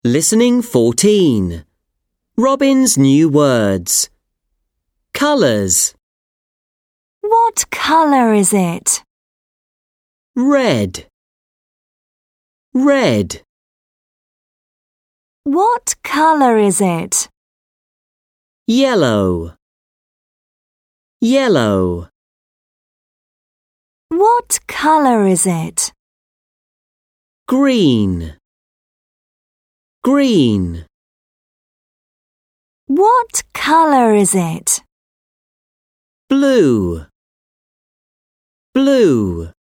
Listening 14. Robin's new words. Colours. What colour is it? Red. Red. What colour is it? Yellow. Yellow. What colour is it? Green. Green. What colour is it? Blue. Blue.